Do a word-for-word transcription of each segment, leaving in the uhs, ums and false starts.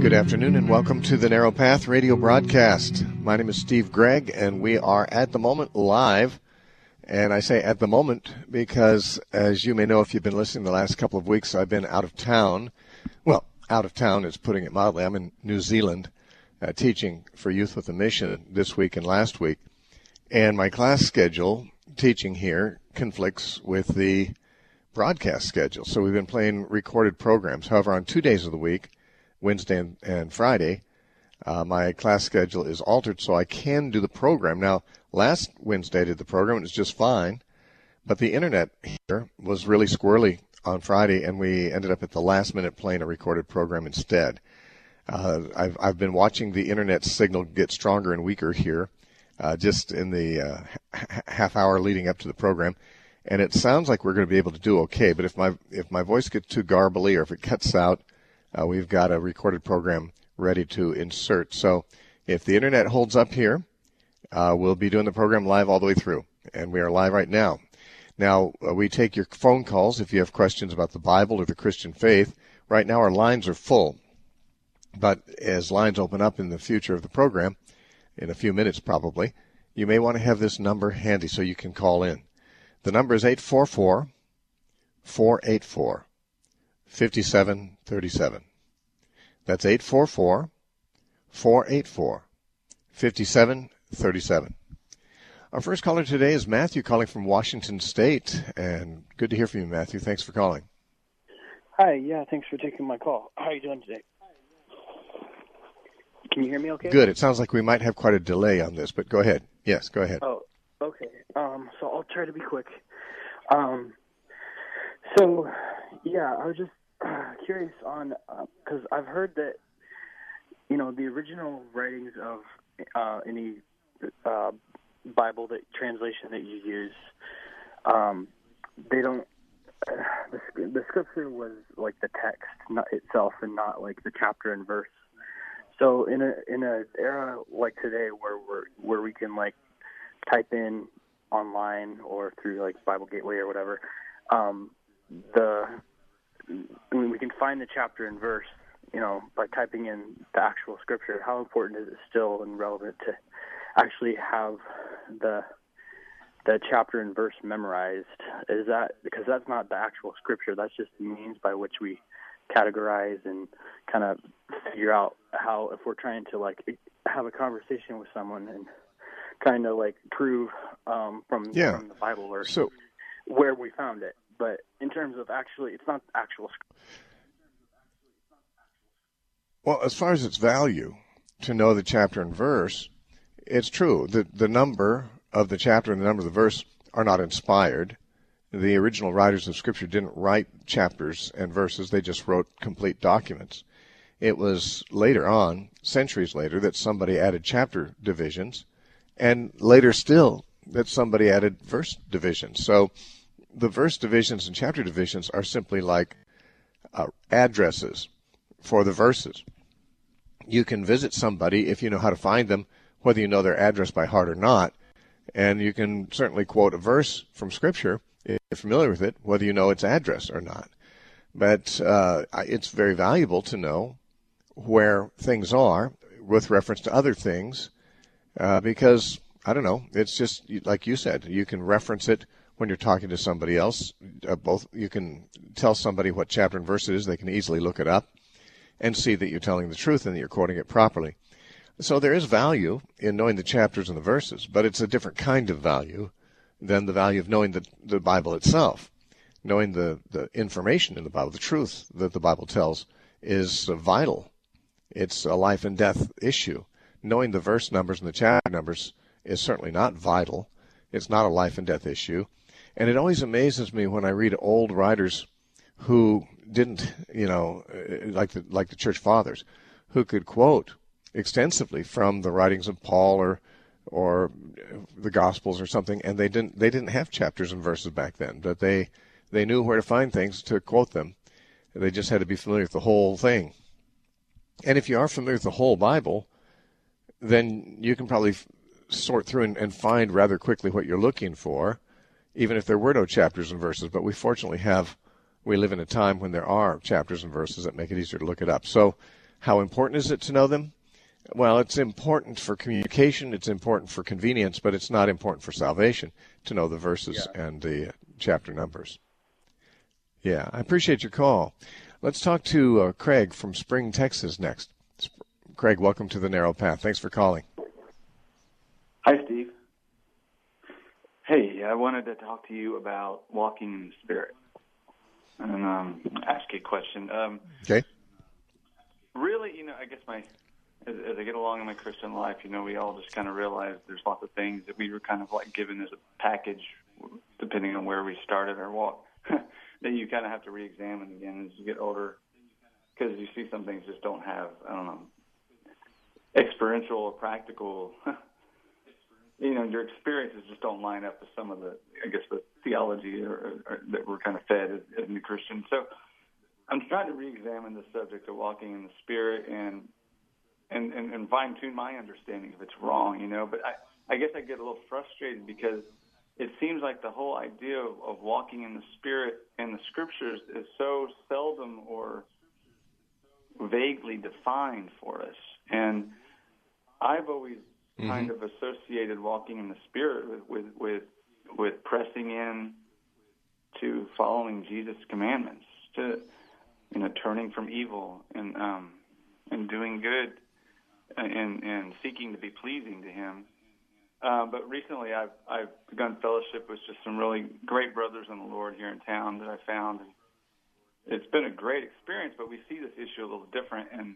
Good afternoon and welcome to the Narrow Path radio broadcast. My name is Steve Gregg and we are at the moment live. And I say at the moment because, as you may know if you've been listening the last couple of weeks, I've been out of town. Well, out of town is putting it mildly. I'm in New Zealand uh, teaching for Youth with a Mission this week and last week. And my class schedule, teaching here, conflicts with the broadcast schedule. So we've been playing recorded programs. However, on two days of the week, Wednesday and, and Friday, uh, my class schedule is altered so I can do the program. Now, last Wednesday I did the program and it was just fine, but the internet here was really squirrely on Friday and we ended up at the last minute playing a recorded program instead. Uh, I've, I've been watching the internet signal get stronger and weaker here uh, just in the uh, h- half hour leading up to the program, and it sounds like we're going to be able to do okay, but if my, if my voice gets too garbly or if it cuts out, Uh, we've got a recorded program ready to insert. So if the internet holds up here, uh, we'll be doing the program live all the way through. And we are live right now. Now, uh, we take your phone calls if you have questions about the Bible or the Christian faith. Right now our lines are full. But as lines open up in the future of the program, in a few minutes probably, you may want to have this number handy so you can call in. The number is eight four four, four eight four, five seven three seven. That's eight four four, four eight four, five seven three seven. Our first caller today is Matthew calling from Washington State. And good to hear from you, Matthew. Thanks for calling. Hi, yeah, thanks for taking my call. How are you doing today? Can you hear me okay? Good. It sounds like we might have quite a delay on this, but go ahead. Yes, go ahead. Oh, okay. Um, so I'll try to be quick. Um, so, yeah, I was just uh, curious on, because uh, I've heard that, you know, the original writings of uh, any uh, Bible that translation that you use, um, they don't, uh, the, the scripture was like the text not itself and not like the chapter and verse. So in a in a era like today where we're, where we can like type in online or through like Bible Gateway or whatever, um, the I mean, we can find the chapter and verse, you know, by typing in the actual scripture. How important is it still and relevant to actually have the the chapter and verse memorized? Is that because that's not the actual scripture? That's just the means by which we categorize and kind of figure out how, if we're trying to like have a conversation with someone and kind of like prove um, from, yeah. from the Bible or so, where we found it. But in terms of actually, it's not actual scripture. Well, as far as its value to know the chapter and verse, it's true. The, the number of the chapter and the number of the verse are not inspired. The original writers of Scripture didn't write chapters and verses. They just wrote complete documents. It was later on, centuries later, that somebody added chapter divisions, and later still that somebody added verse divisions. So the verse divisions and chapter divisions are simply like uh, addresses for the verses. You can visit somebody if you know how to find them, whether you know their address by heart or not, and you can certainly quote a verse from Scripture if you're familiar with it, whether you know its address or not. But uh, it's very valuable to know where things are with reference to other things uh, because, I don't know, it's just like you said, you can reference it when you're talking to somebody else. Uh, both you can tell somebody what chapter and verse it is. They can easily look it up and see that you're telling the truth and that you're quoting it properly. So there is value in knowing the chapters and the verses, but it's a different kind of value than the value of knowing the, the Bible itself. Knowing the, the information in the Bible, the truth that the Bible tells, is uh, vital. It's a life and death issue. Knowing the verse numbers and the chapter numbers is certainly not vital. It's not a life and death issue. And it always amazes me when I read old writers who didn't, you know, like the, like the church fathers, who could quote extensively from the writings of Paul or or the Gospels or something, and they didn't they didn't have chapters and verses back then, but they they knew where to find things to quote them. They just had to be familiar with the whole thing. And if you are familiar with the whole Bible, then you can probably f- sort through and, and find rather quickly what you're looking for, even if there were no chapters and verses. But we fortunately have, we live in a time when there are chapters and verses that make it easier to look it up. So How important is it to know them? Well, it's important for communication, it's important for convenience, but it's not important for salvation to know the verses yeah. and the chapter numbers. Yeah, I appreciate your call. Let's talk to uh, Craig from Spring, Texas next. Sp- Craig, welcome to The Narrow Path. Thanks for calling. Hi, Steve. Hey, I wanted to talk to you about walking in the Spirit and um, ask you a question. Um, okay. Really, you know, I guess my as, as I get along in my Christian life, you know, we all just kind of realize there's lots of things that we were kind of like given as a package, depending on where we started our walk, that you kind of have to re-examine again as you get older, because you see some things just don't have, I don't know, experiential or practical. You know, your experiences just don't line up with some of the, I guess, the theology or, or, or that we're kind of fed as, as new Christians. So I'm trying to re-examine the subject of walking in the Spirit and and, and, and fine-tune my understanding if it's wrong, you know. But I, I guess I get a little frustrated because it seems like the whole idea of, of walking in the Spirit in the Scriptures is so seldom or vaguely defined for us. And I've always Mm-hmm. kind of associated walking in the Spirit with, with with with pressing in to following Jesus' commandments, to you know turning from evil and um, and doing good and and seeking to be pleasing to Him. Uh, but recently, I've I've begun fellowship with just some really great brothers in the Lord here in town that I found. It's been a great experience, but we see this issue a little different. And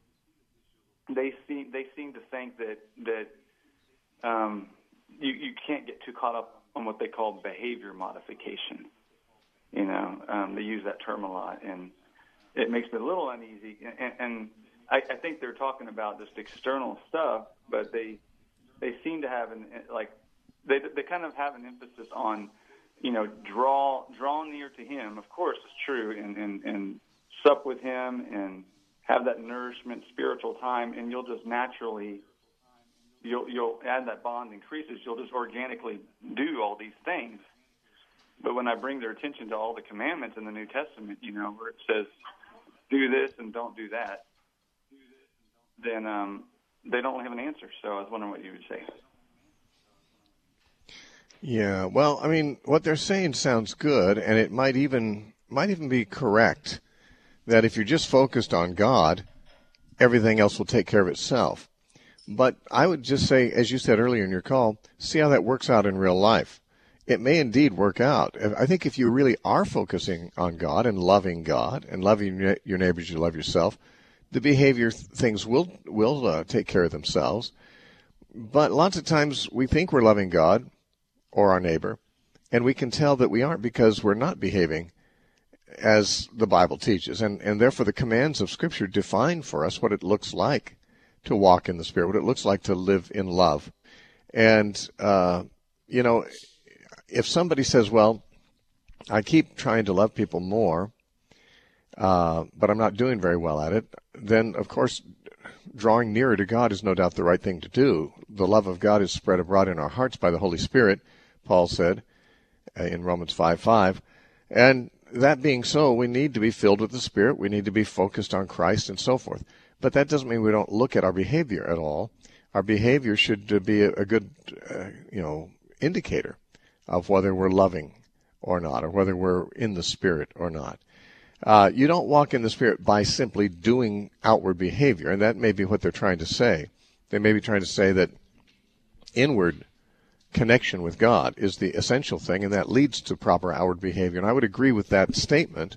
They seem they seem to think that that um, you you can't get too caught up on what they call behavior modification. You know, um, they use that term a lot, and it makes me a little uneasy. And, and I, I think they're talking about just external stuff, but they they seem to have an like they they kind of have an emphasis on you know draw draw near to Him. Of course, it's true, and and, and sup with Him and have that nourishment, spiritual time, and you'll just naturally, you'll you'll as that bond increases, you'll just organically do all these things. But when I bring their attention to all the commandments in the New Testament, you know, where it says, do this and don't do that, then um, they don't have an answer. So I was wondering what you would say. Yeah, well, I mean, what they're saying sounds good, and it might even might even be correct. That if you're just focused on God, everything else will take care of itself. But I would just say, as you said earlier in your call, see how that works out in real life. It may indeed work out. I think if you really are focusing on God and loving God and loving your neighbors, you love yourself, the behavior things will will uh, take care of themselves. But lots of times we think we're loving God or our neighbor, and we can tell that we aren't because we're not behaving as the Bible teaches. And, and therefore the commands of Scripture define for us what it looks like to walk in the Spirit, what it looks like to live in love. And, uh, you know, if somebody says, well, I keep trying to love people more, uh, but I'm not doing very well at it, then, of course, drawing nearer to God is no doubt the right thing to do. The love of God is spread abroad in our hearts by the Holy Spirit, Paul said uh, in Romans five five. And that being so, we need to be filled with the Spirit. We need to be focused on Christ and so forth. But that doesn't mean we don't look at our behavior at all. Our behavior should be a good, uh, you know, indicator of whether we're loving or not, or whether we're in the Spirit or not. Uh, you don't walk in the Spirit by simply doing outward behavior, and that may be what they're trying to say. They may be trying to say that inward connection with God is the essential thing, and that leads to proper outward behavior. And I would agree with that statement,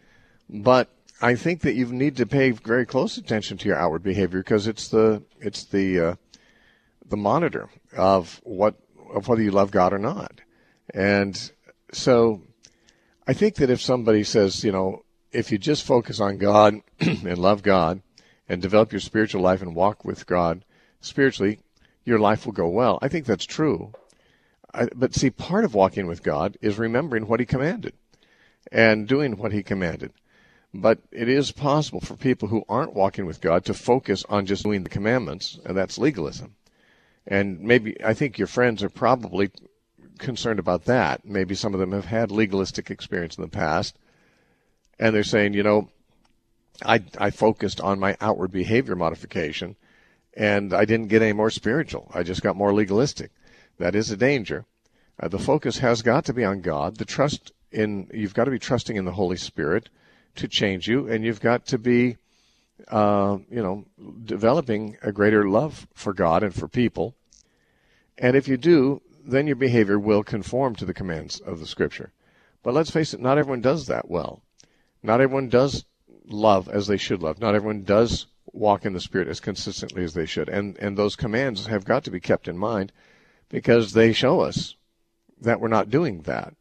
but I think that you need to pay very close attention to your outward behavior because it's the it's the uh, the monitor of what of whether you love God or not. And so I think that if somebody says, you know, if you just focus on God and love God and develop your spiritual life and walk with God spiritually, your life will go well. I think that's true. I, but see, part of walking with God is remembering what He commanded and doing what He commanded. But it is possible for people who aren't walking with God to focus on just doing the commandments, and that's legalism. And maybe, I think your friends are probably concerned about that. Maybe some of them have had legalistic experience in the past, and they're saying, you know, I, I focused on my outward behavior modification, and I didn't get any more spiritual. I just got more legalistic. That is a danger. Uh, the focus has got to be on God. The trust in you've got to be trusting in the Holy Spirit to change you, and you've got to be, uh, you know, developing a greater love for God and for people. And if you do, then your behavior will conform to the commands of the Scripture. But let's face it, not everyone does that well. Not everyone does love as they should love. Not everyone does walk in the Spirit as consistently as they should. And and those commands have got to be kept in mind because they show us that we're not doing that.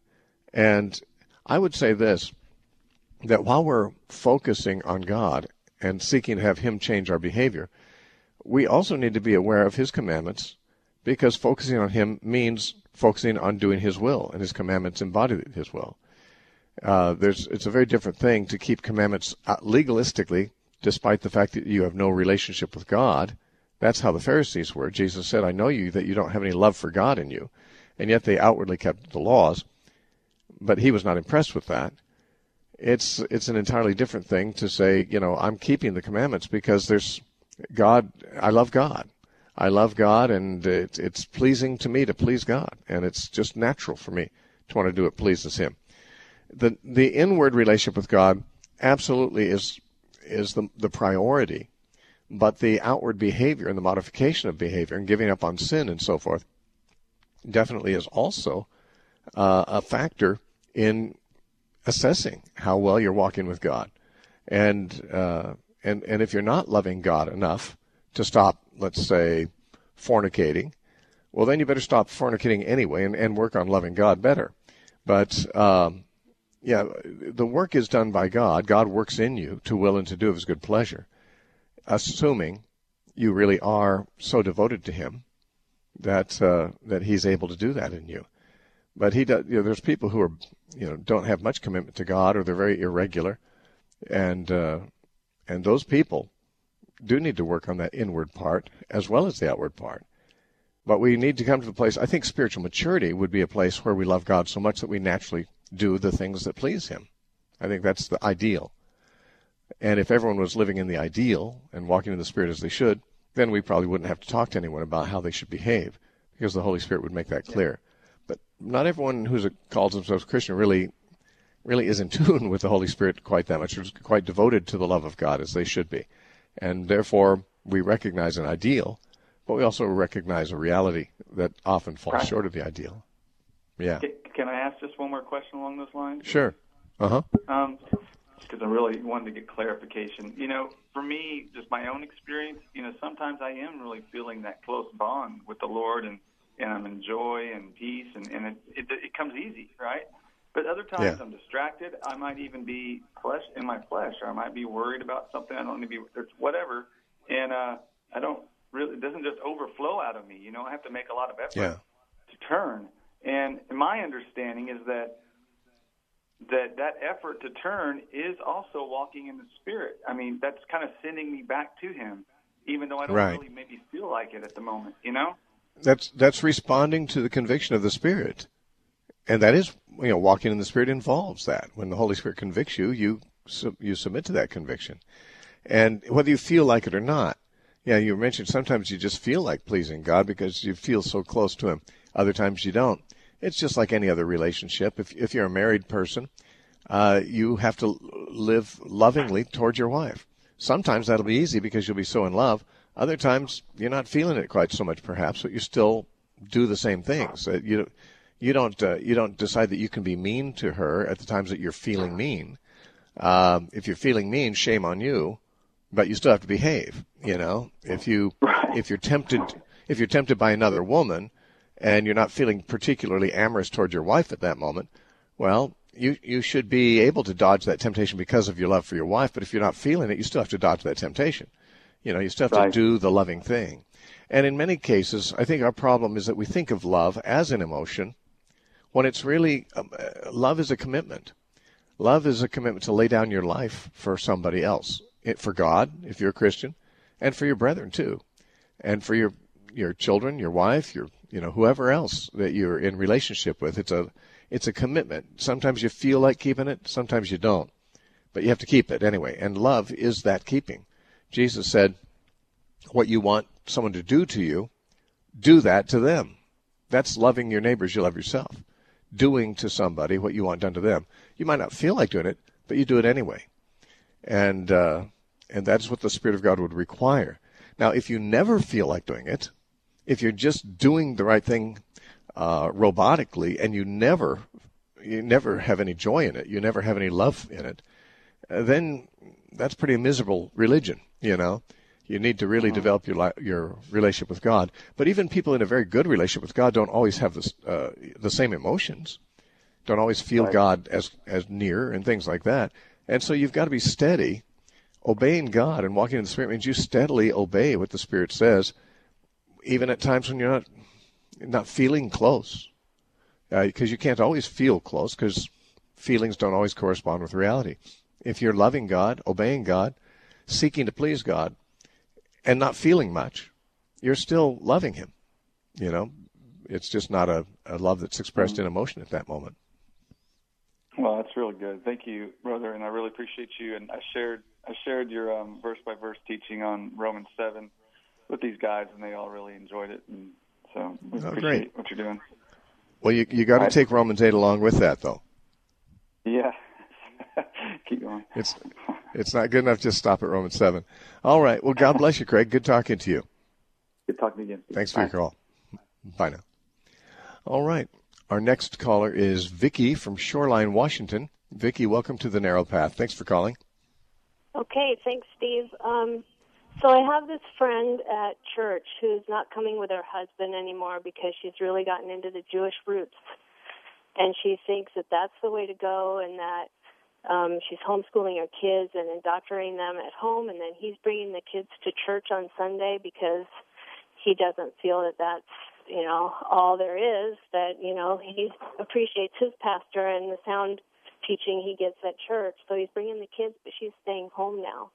And I would say this, that while we're focusing on God and seeking to have Him change our behavior, we also need to be aware of His commandments, because focusing on Him means focusing on doing His will, and His commandments embody His will. Uh, there's, it's a very different thing to keep commandments legalistically, despite the fact that you have no relationship with God. That's how the Pharisees were. Jesus said, I know you that you don't have any love for God in you, and yet they outwardly kept the laws, but He was not impressed with that. It's it's an entirely different thing to say, you know, I'm keeping the commandments because there's God, I love God. I love God, and it, it's pleasing to me to please God, and it's just natural for me to want to do what pleases Him. The the inward relationship with God absolutely is is the the priority, but the outward behavior and the modification of behavior and giving up on sin and so forth definitely is also uh, a factor in assessing how well you're walking with God. And uh, and and if you're not loving God enough to stop, let's say, fornicating, well, then you better stop fornicating anyway and, and work on loving God better. But, um, yeah, the work is done by God. God works in you to will and to do of His good pleasure, assuming you really are so devoted to Him that uh, that He's able to do that in you. But he does. You know, there's people who are, you know, don't have much commitment to God, or they're very irregular, and uh, and those people do need to work on that inward part as well as the outward part. But we need to come to the place, I think spiritual maturity would be a place where we love God so much that we naturally do the things that please Him. I think that's the ideal. And if everyone was living in the ideal and walking in the Spirit as they should, then we probably wouldn't have to talk to anyone about how they should behave, because the Holy Spirit would make that clear. But not everyone who calls themselves Christian really really is in tune with the Holy Spirit quite that much, or is quite devoted to the love of God as they should be. And therefore, we recognize an ideal, but we also recognize a reality that often falls right. short of the ideal. Yeah. Can I ask just one more question along those lines? Sure. Uh-huh. Um, because I really wanted to get clarification. You know, for me, just my own experience, you know, sometimes I am really feeling that close bond with the Lord, and, and I'm in joy and peace, and, and it, it, it comes easy, right? But other times yeah. I'm distracted. I might even be flesh in my flesh, or I might be worried about something. I don't need to be, whatever. And uh, I don't really, it doesn't just overflow out of me. You know, I have to make a lot of effort yeah. to turn. And my understanding is that that that effort to turn is also walking in the Spirit. I mean, that's kind of sending me back to Him, even though I don't right. really maybe feel like it at the moment, you know? That's that's responding to the conviction of the Spirit. And that is, you know, walking in the Spirit involves that. When the Holy Spirit convicts you, you you submit to that conviction. And whether you feel like it or not, yeah, you mentioned sometimes you just feel like pleasing God because you feel so close to Him. Other times you don't. It's just like any other relationship. If if you're a married person, uh, you have to live lovingly towards your wife. Sometimes that'll be easy because you'll be so in love. Other times you're not feeling it quite so much, perhaps, but you still do the same things. Uh, you you don't uh, you don't decide that you can be mean to her at the times that you're feeling mean. Um, if you're feeling mean, shame on you, but you still have to behave. You know, if you if you're tempted if you're tempted by another woman, and you're not feeling particularly amorous towards your wife at that moment, well, you you should be able to dodge that temptation because of your love for your wife. But if you're not feeling it, you still have to dodge that temptation. You know, you still have right. to do the loving thing. And in many cases, I think our problem is that we think of love as an emotion when it's really, um, uh, love is a commitment. Love is a commitment to lay down your life for somebody else, it, for God, if you're a Christian, and for your brethren too, and for your your children, your wife, your you know, whoever else that you're in relationship with. It's a, it's a commitment. Sometimes you feel like keeping it, sometimes you don't. but you have to keep it anyway. And love is that keeping. Jesus said, what you want someone to do to you, do that to them. That's loving your neighbors, you love yourself. Doing to somebody what you want done to them. You might not feel like doing it, but you do it anyway. And uh, and that's what the Spirit of God would require. Now, if you never feel like doing it, if you're just doing the right thing uh, robotically, and you never you never have any joy in it, you never have any love in it, uh, then that's pretty miserable religion, you know. You need to really uh-huh. develop your li- your relationship with God. But even people in a very good relationship with God don't always have this, uh, the same emotions, don't always feel right. God as as near and things like that. And so you've got to be steady. Obeying God and walking in the Spirit means you steadily obey what the Spirit says, even at times when you're not not feeling close, because uh, you can't always feel close, because feelings don't always correspond with reality. If you're loving God, obeying God, seeking to please God, and not feeling much, you're still loving Him. You know, it's just not a, a love that's expressed mm-hmm. in emotion at that moment. Well, that's really good. Thank you, brother, and I really appreciate you. And I shared I shared your um, verse-by-verse teaching on Romans seven with these guys, and they all really enjoyed it. And so we oh, appreciate great. what you're doing. Well, you you got to right. take Romans eight along with that, though. Yeah. Keep going. It's it's not good enough just stop at Romans seven. All right. Well, God bless you, Craig. Good talking to you. Good talking again. Thanks for Bye. your call. Bye now. All right. Our next caller is Vicki from Shoreline, Washington. Vicki, welcome to the Narrow Path. Thanks for calling. Okay, thanks, Steve. Um, so I have this friend at church who's not coming with her husband anymore because she's really gotten into the Jewish roots. And she thinks that that's the way to go, and that um, she's homeschooling her kids and indoctrinating them at home, and then he's bringing the kids to church on Sunday because he doesn't feel that that's, you know, all there is, that, you know, he appreciates his pastor and the sound teaching he gets at church. So he's bringing the kids, but she's staying home now.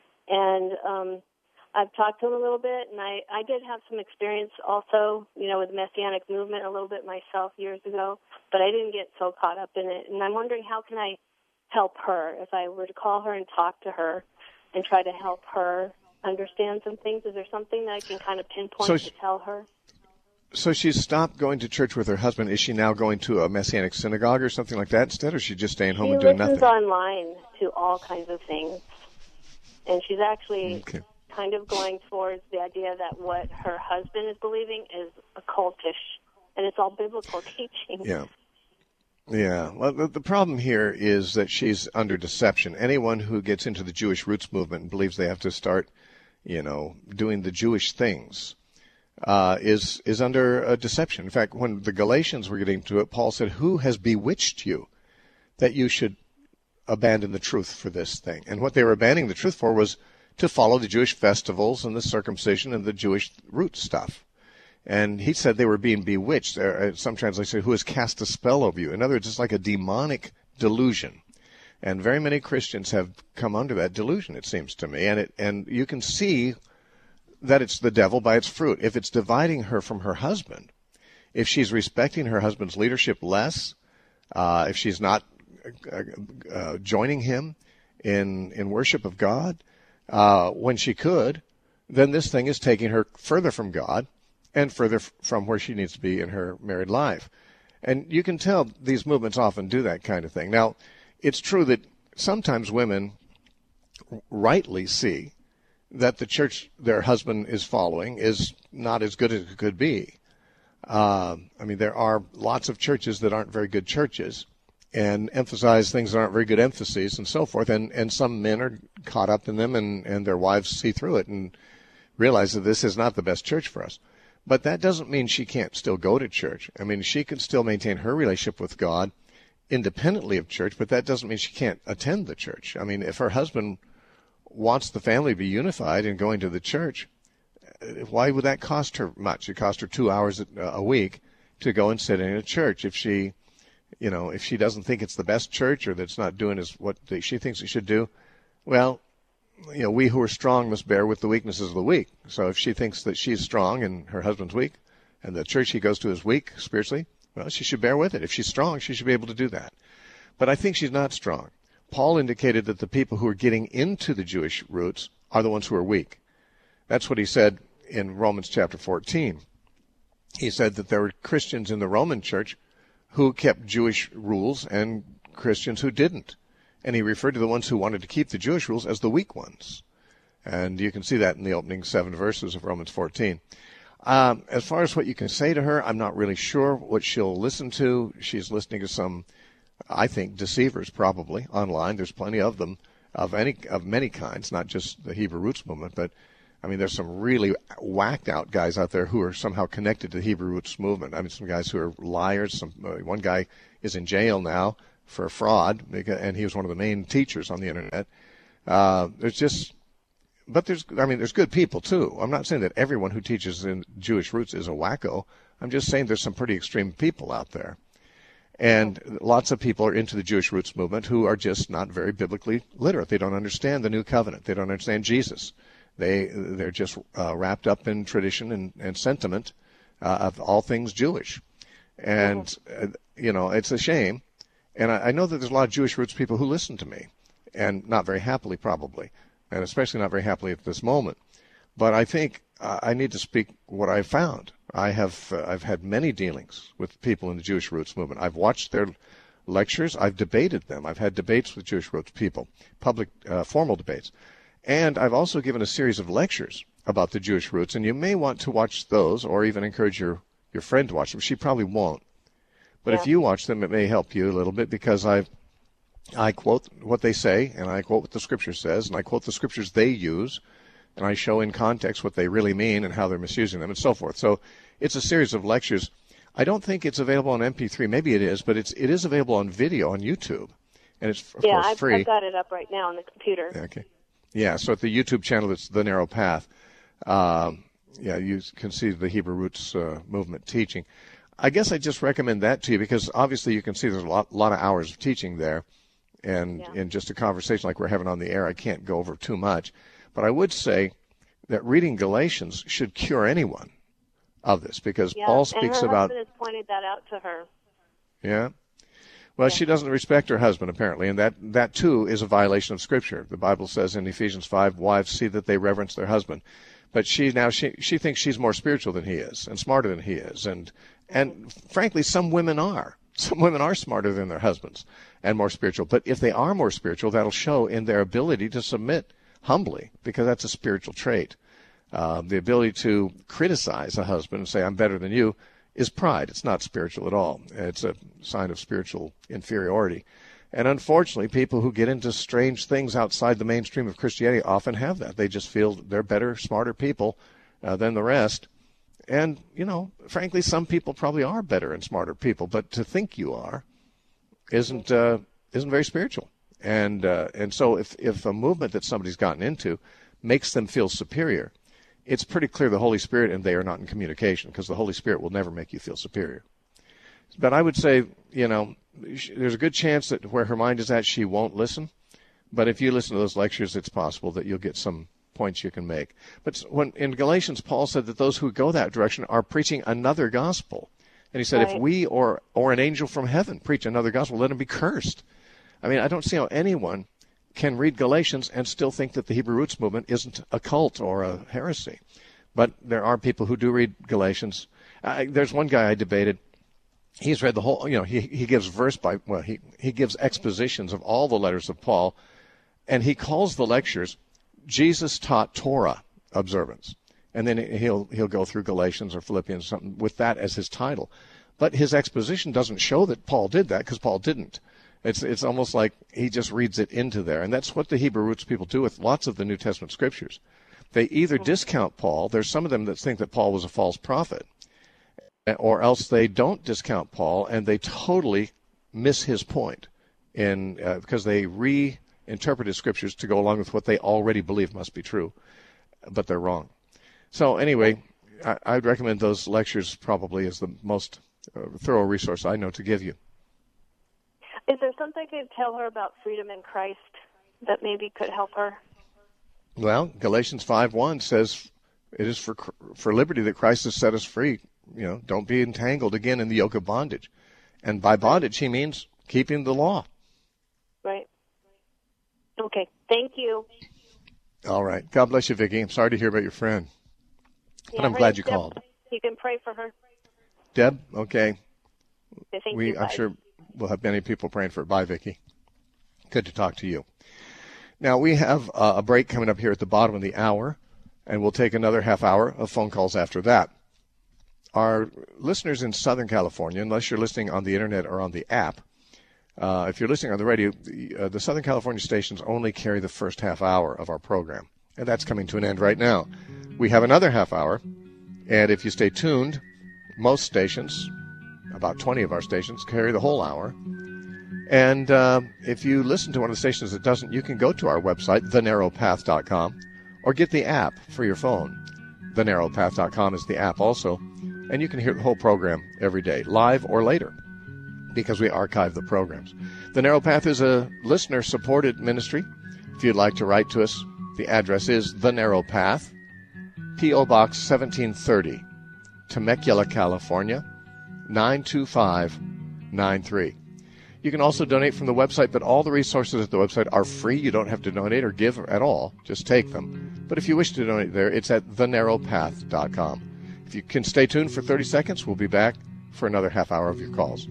And um, I've talked to him a little bit, and I, I did have some experience also, you know, with the Messianic movement a little bit myself years ago, but I didn't get so caught up in it. And I'm wondering, how can I help her if I were to call her and talk to her and try to help her understand some things? Is there something that I can kind of pinpoint so to tell her? So she's stopped going to church with her husband. Is she now going to a Messianic synagogue or something like that instead, or is she just staying home she and doing nothing? She listens online to all kinds of things, and she's actually okay. kind of going towards the idea that what her husband is believing is occultish, and it's all biblical teaching. Yeah. Yeah. Well, the, the problem here is that she's under deception. Anyone who gets into the Jewish roots movement and believes they have to start, you know, doing the Jewish things, Uh, is is under a deception. In fact, when the Galatians were getting to it, Paul said, "Who has bewitched you that you should abandon the truth for this thing?" And what they were abandoning the truth for was to follow the Jewish festivals and the circumcision and the Jewish root stuff. And he said they were being bewitched. Some translations say, "Who has cast a spell over you?" In other words, it's like a demonic delusion. And very many Christians have come under that delusion, it seems to me. And it and you can see that it's the devil by its fruit. If it's dividing her from her husband, if she's respecting her husband's leadership less, uh, if she's not uh, uh, joining him in in worship of God uh, when she could, then this thing is taking her further from God and further f- from where she needs to be in her married life. And you can tell these movements often do that kind of thing. Now, it's true that sometimes women rightly see that the church their husband is following is not as good as it could be. Uh, I mean, there are lots of churches that aren't very good churches and emphasize things that aren't very good emphases and so forth, and, and some men are caught up in them, and, and their wives see through it and realize that this is not the best church for us. But that doesn't mean she can't still go to church. I mean, she can still maintain her relationship with God independently of church, but that doesn't mean she can't attend the church. I mean, if her husband wants the family to be unified and going to the church, why would that cost her much? It cost her two hours a week to go and sit in a church. If she, you know, if she doesn't think it's the best church or that it's not doing as what she thinks it should do, well, you know, we who are strong must bear with the weaknesses of the weak. So if she thinks that she's strong and her husband's weak, and the church she goes to is weak spiritually, well, she should bear with it. If she's strong, she should be able to do that. But I think she's not strong. Paul indicated that the people who are getting into the Jewish roots are the ones who are weak. That's what he said in Romans chapter fourteen. He said that there were Christians in the Roman church who kept Jewish rules and Christians who didn't. And he referred to the ones who wanted to keep the Jewish rules as the weak ones. And you can see that in the opening seven verses of Romans fourteen. Um, as far as what you can say to her, I'm not really sure what she'll listen to. She's listening to some, I think, deceivers probably online. There's plenty of them, of any of many kinds, not just the Hebrew Roots movement, but I mean, there's some really whacked out guys out there who are somehow connected to the Hebrew Roots movement. I mean, some guys who are liars. Some uh, one guy is in jail now for fraud, and he was one of the main teachers on the internet. Uh, there's just, but there's, I mean, there's good people too. I'm not saying that everyone who teaches in Jewish roots is a wacko. I'm just saying there's some pretty extreme people out there. And lots of people are into the Jewish roots movement who are just not very biblically literate. They don't understand the new covenant. They don't understand Jesus. They, they're just uh, wrapped up in tradition and, and sentiment uh, of all things Jewish. And, uh, you know, it's a shame. And I, I know that there's a lot of Jewish roots people who listen to me, and not very happily probably, and especially not very happily at this moment. But I think uh, I need to speak what I found. I have uh, I've had many dealings with people in the Jewish roots movement. I've watched their lectures. I've debated them. I've had debates with Jewish roots people, public, uh, formal debates. And I've also given a series of lectures about the Jewish roots, and you may want to watch those or even encourage your, your friend to watch them. She probably won't. But yeah. If you watch them, it may help you a little bit, because I I quote what they say, and I quote what the Scripture says, and I quote the Scriptures they use, and I show in context what they really mean and how they're misusing them and so forth. So it's a series of lectures. I don't think it's available on M P three. Maybe it is, but it's, it is available on video on YouTube, and it's, of yeah, course, I've, free. I've got it up right now on the computer. Okay. Yeah, so at the YouTube channel, it's The Narrow Path. Um, yeah, you can see the Hebrew Roots uh, movement teaching. I guess I just recommend that to you because obviously you can see there's a lot, lot of hours of teaching there. And yeah. In just a conversation like we're having on the air, I can't go over too much. But I would say that reading Galatians should cure anyone of this, because yeah, Paul speaks and her about... husband has pointed that out to her. Yeah? Well, yeah. She doesn't respect her husband, apparently, and that, that, too, is a violation of Scripture. The Bible says in Ephesians five, wives see that they reverence their husband. But she now she she thinks she's more spiritual than he is and smarter than he is. And, and frankly, some women are. Some women are smarter than their husbands and more spiritual. But if they are more spiritual, that'll show in their ability to submit humbly, because that's a spiritual trait. Uh, the ability to criticize a husband and say, I'm better than you, is pride. It's not spiritual at all. It's a sign of spiritual inferiority. And unfortunately, people who get into strange things outside the mainstream of Christianity often have that. They just feel they're better, smarter people uh, than the rest. And, you know, frankly, some people probably are better and smarter people, but to think you are isn't uh, isn't very spiritual. And uh, and so if, if a movement that somebody's gotten into makes them feel superior, it's pretty clear the Holy Spirit and they are not in communication, because the Holy Spirit will never make you feel superior. But I would say, you know, there's a good chance that where her mind is at, she won't listen. But if you listen to those lectures, it's possible that you'll get some points you can make. But when in Galatians, Paul said that those who go that direction are preaching another gospel. And he said, right. If we or or an angel from heaven preach another gospel, let him be cursed. I mean, I don't see how anyone can read Galatians and still think that the Hebrew Roots movement isn't a cult or a heresy. But there are people who do read Galatians. Uh, there's one guy I debated. He's read the whole, you know, he, he gives verse by, well, he, he gives expositions of all the letters of Paul, and he calls the lectures Jesus Taught Torah Observance. And then he'll he'll go through Galatians or Philippians or something with that as his title. But his exposition doesn't show that Paul did that, because Paul didn't. It's it's almost like he just reads it into there. And that's what the Hebrew Roots people do with lots of the New Testament scriptures. They either discount Paul, there's some of them that think that Paul was a false prophet, or else they don't discount Paul and they totally miss his point in uh, because they reinterpret his scriptures to go along with what they already believe must be true, but they're wrong. So anyway, I, I'd recommend those lectures probably as the most uh, thorough resource I know to give you. Is there something you could tell her about freedom in Christ that maybe could help her? Well, Galatians five one says it is for for liberty that Christ has set us free. You know, don't be entangled again in the yoke of bondage. And by bondage, he means keeping the law. Right. Okay. Thank you. All right. God bless you, Vicki. I'm sorry to hear about your friend. Yeah, but I'm her glad name's you Deb. called. You can pray for her. Deb? Okay. Okay, thank we, you. I'm Bye. sure we'll have many people praying for it. Bye, Vicki. Good to talk to you. Now, we have uh, a break coming up here at the bottom of the hour, and we'll take another half hour of phone calls after that. Our listeners in Southern California, unless you're listening on the Internet or on the app, uh, if you're listening on the radio, the, uh, the Southern California stations only carry the first half hour of our program, and that's coming to an end right now. We have another half hour, and if you stay tuned, most stations, about twenty of our stations, carry the whole hour. And uh, if you listen to one of the stations that doesn't, you can go to our website, the narrow path dot com, or get the app for your phone. the narrow path dot com is the app also, and you can hear the whole program every day, live or later, because we archive the programs. The Narrow Path is a listener-supported ministry. If you'd like to write to us, the address is The Narrow Path, P O. Box seventeen thirty, Temecula, California, nine two five nine three. You can also donate from the website, but all the resources at the website are free. You don't have to donate or give at all. Just take them. But if you wish to donate there, it's at the narrow path dot com. If you can stay tuned for thirty seconds, we'll be back for another half hour of your calls.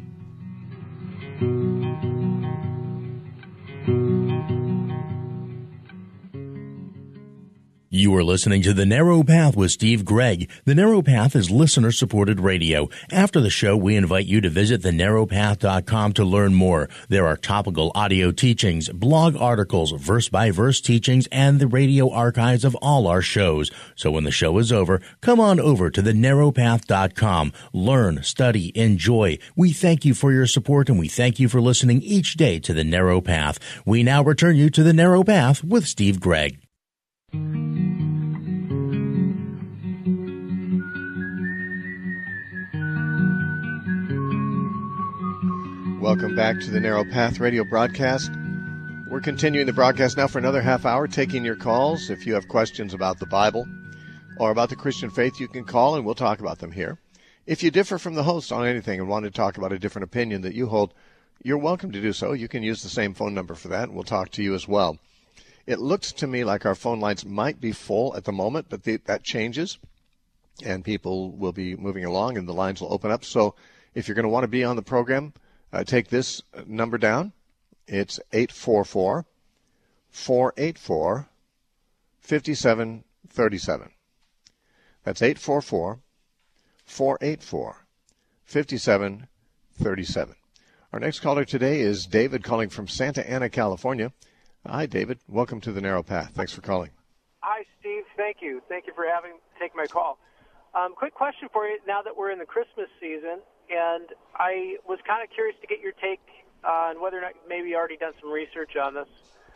You are listening to The Narrow Path with Steve Gregg. The Narrow Path is listener-supported radio. After the show, we invite you to visit the narrow path dot com to learn more. There are topical audio teachings, blog articles, verse-by-verse teachings, and the radio archives of all our shows. So when the show is over, come on over to the narrow path dot com. Learn, study, enjoy. We thank you for your support, and we thank you for listening each day to The Narrow Path. We now return you to The Narrow Path with Steve Gregg. Welcome back to the Narrow Path radio broadcast. We're continuing the broadcast now for another half hour, taking your calls. If you have questions about the Bible or about the Christian faith, you can call and we'll talk about them here. If you differ from the host on anything and want to talk about a different opinion that you hold, you're welcome to do so. You can use the same phone number for that, and we'll talk to you as well. It looks to me like our phone lines might be full at the moment, but the, that changes, and people will be moving along, and the lines will open up. So if you're going to want to be on the program, uh, take this number down. It's eight four four, four eight four, five seven three seven. That's eight four four, four eight four, five seven three seven. Our next caller today is David, calling from Santa Ana, California. Hi, David. Welcome to the Narrow Path. Thanks for calling. Hi, Steve. Thank you. Thank you for having taking my call. Um, quick question for you now that we're in the Christmas season, and I was kind of curious to get your take on whether or not maybe you already done some research on this.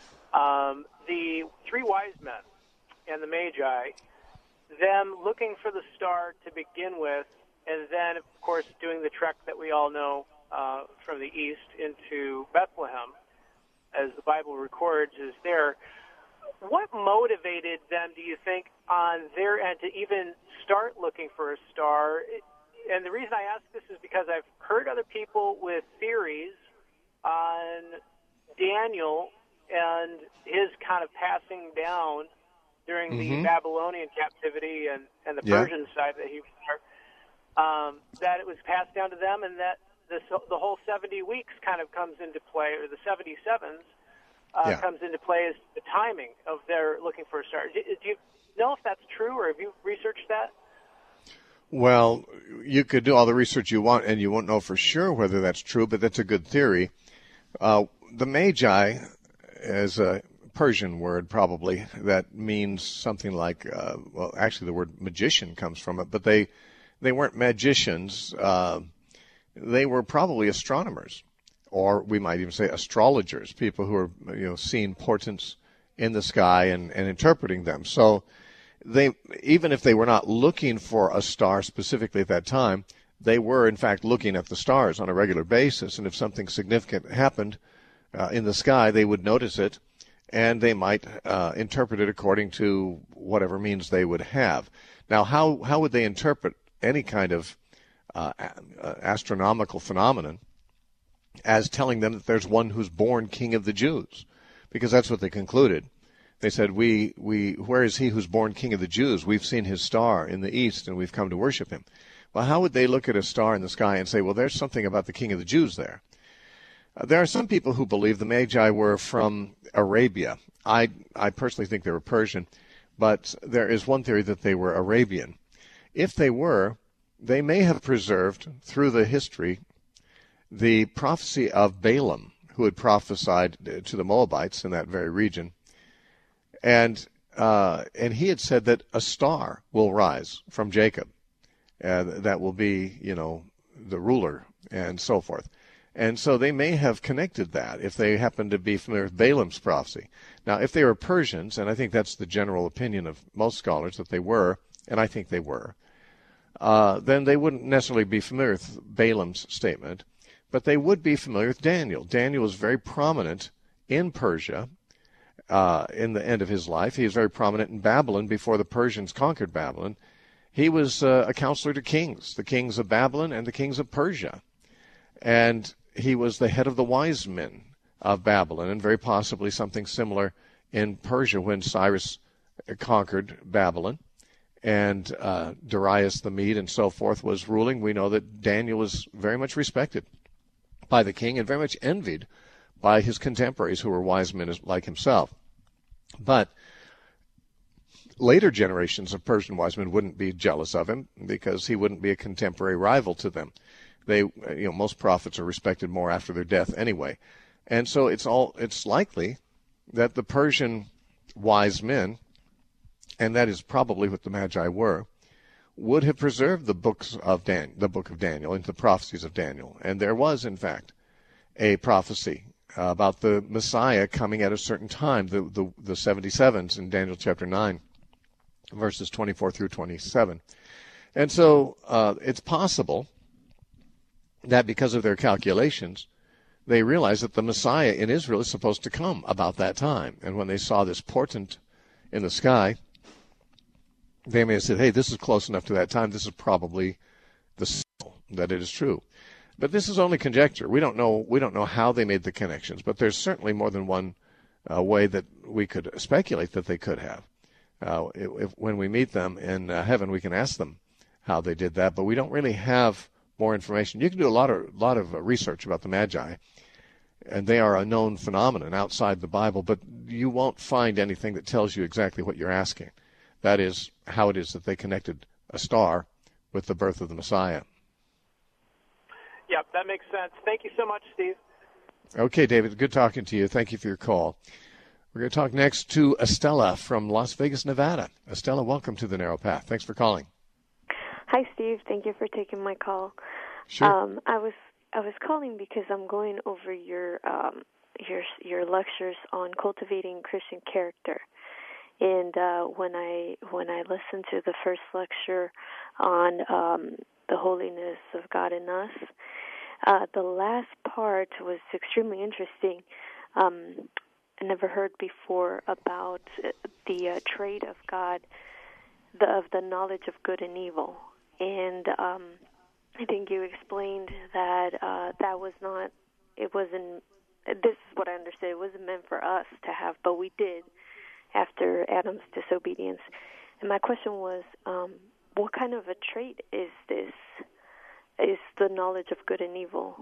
Um, the three wise men and the Magi, them looking for the star to begin with, and then, of course, doing the trek that we all know uh, from the east into Bethlehem, as the Bible records, is there. What motivated them, do you think, on their end to even start looking for a star? And the reason I ask this is because I've heard other people with theories on Daniel and his kind of passing down during mm-hmm. the Babylonian captivity and, and the yeah. Persian side that he was there, um, that it was passed down to them, and that this, the whole seventy weeks kind of comes into play, or the seventy-sevens uh, yeah. comes into play as the timing of their looking for a star. Do, do you know if that's true, or have you researched that? Well, you could do all the research you want, and you won't know for sure whether that's true, but that's a good theory. Uh, the Magi is a Persian word, probably, that means something like, uh, well, actually the word magician comes from it, but they they weren't magicians. Uh, they were probably astronomers, or we might even say astrologers, people who are, you know, seeing portents in the sky and, and interpreting them. So they, even if they were not looking for a star specifically at that time, they were, in fact, looking at the stars on a regular basis. And if something significant happened uh, in the sky, they would notice it, and they might uh, interpret it according to whatever means they would have. Now, how, how would they interpret any kind of uh, astronomical phenomenon as telling them that there's one who's born King of the Jews? because that's what they concluded. They said, we, we, where is he who's born King of the Jews? We've seen his star in the east, and we've come to worship him. Well, how would they look at a star in the sky and say, well, there's something about the King of the Jews there? Uh, there are some people who believe the Magi were from Arabia. I, I personally think they were Persian, but there is one theory that they were Arabian. If they were, they may have preserved, through the history, the prophecy of Balaam, who had prophesied to the Moabites in that very region. And uh, and he had said that a star will rise from Jacob. Uh, that will be, you know, the ruler and so forth. And so they may have connected that if they happen to be familiar with Balaam's prophecy. Now, if they were Persians, and I think that's the general opinion of most scholars that they were, and I think they were, uh, then they wouldn't necessarily be familiar with Balaam's statement, but they would be familiar with Daniel. Daniel was very prominent in Persia uh, in the end of his life. He was very prominent in Babylon before the Persians conquered Babylon. He was uh, a counselor to kings, the kings of Babylon and the kings of Persia. And he was the head of the wise men of Babylon, and very possibly something similar in Persia when Cyrus conquered Babylon and uh, Darius the Mede and so forth was ruling. We know that Daniel was very much respected by the king and very much envied by his contemporaries who were wise men like himself. But later generations of Persian wise men wouldn't be jealous of him because he wouldn't be a contemporary rival to them. They, you know, most prophets are respected more after their death anyway. And so it's all, it's likely that the Persian wise men, and that is probably what the Magi were, would have preserved the books of Dan, the book of Daniel and the prophecies of Daniel. And there was, in fact, a prophecy uh, about the Messiah coming at a certain time, the, the, the seventy-sevens in Daniel chapter nine, verses twenty-four through twenty-seven. And so uh, it's possible that because of their calculations, they realized that the Messiah in Israel is supposed to come about that time. And when they saw this portent in the sky, they may have said, hey, this is close enough to that time. This is probably the signal that it is true. But this is only conjecture. We don't know we don't know how they made the connections, but there's certainly more than one uh, way that we could speculate that they could have. Uh, if, if, when we meet them in uh, heaven, we can ask them how they did that, but we don't really have more information. You can do a lot of lot of research about the Magi, and they are a known phenomenon outside the Bible, but you won't find anything that tells you exactly what you're asking. That is how it is that they connected a star with the birth of the Messiah. Yep, that makes sense. Thank you so much, Steve. Okay, David, good talking to you. Thank you for your call. We're going to talk next to Estella from Las Vegas, Nevada. Estella, welcome to the Narrow Path. Thanks for calling. Hi, Steve. Thank you for taking my call. Sure. Um, I was I was calling because I'm going over your um, your your lectures on cultivating Christian character, and uh, when I when I listened to the first lecture on um, the holiness of God in us, uh, the last part was extremely interesting. Um, I never heard before about the uh, trait of God, the, of the knowledge of good and evil. And um, I think you explained that uh, that was not, it wasn't, this is what I understood, it wasn't meant for us to have, but we did after Adam's disobedience. And my question was, um, what kind of a trait is this, is the knowledge of good and evil?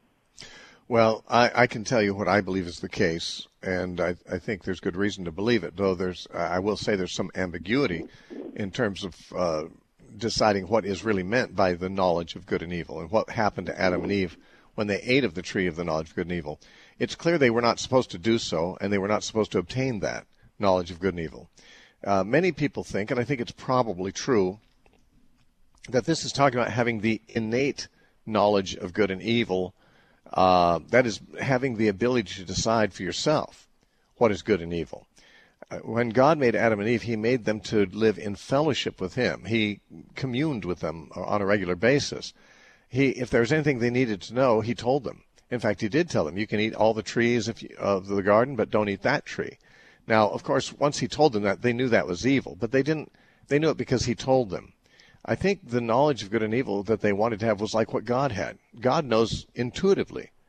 Well, I, I can tell you what I believe is the case, and I, I think there's good reason to believe it, though there's, I will say there's some ambiguity in terms of uh, deciding what is really meant by the knowledge of good and evil and what happened to Adam and Eve when they ate of the tree of the knowledge of good and evil. It's clear they were not supposed to do so, and they were not supposed to obtain that knowledge of good and evil. Uh, many people think, and I think it's probably true, that this is talking about having the innate knowledge of good and evil. Uh, that is having the ability to decide for yourself what is good and evil. Uh, when God made Adam and Eve, he made them to live in fellowship with him. He communed with them on a regular basis. He, if there was anything they needed to know, he told them. In fact, he did tell them, you can eat all the trees if you, of the garden, but don't eat that tree. Now, of course, once he told them that, they knew that was evil, but they didn't. They knew it because he told them. I think the knowledge of good and evil that they wanted to have was like what God had. God knows intuitively,